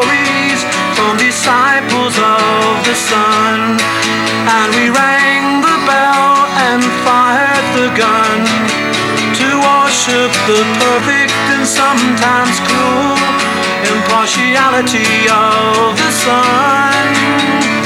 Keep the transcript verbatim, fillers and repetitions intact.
stories from disciples of the sun. And we rang the bell and fired the gun to worship the perfect and sometimes cruel impartiality of the sun.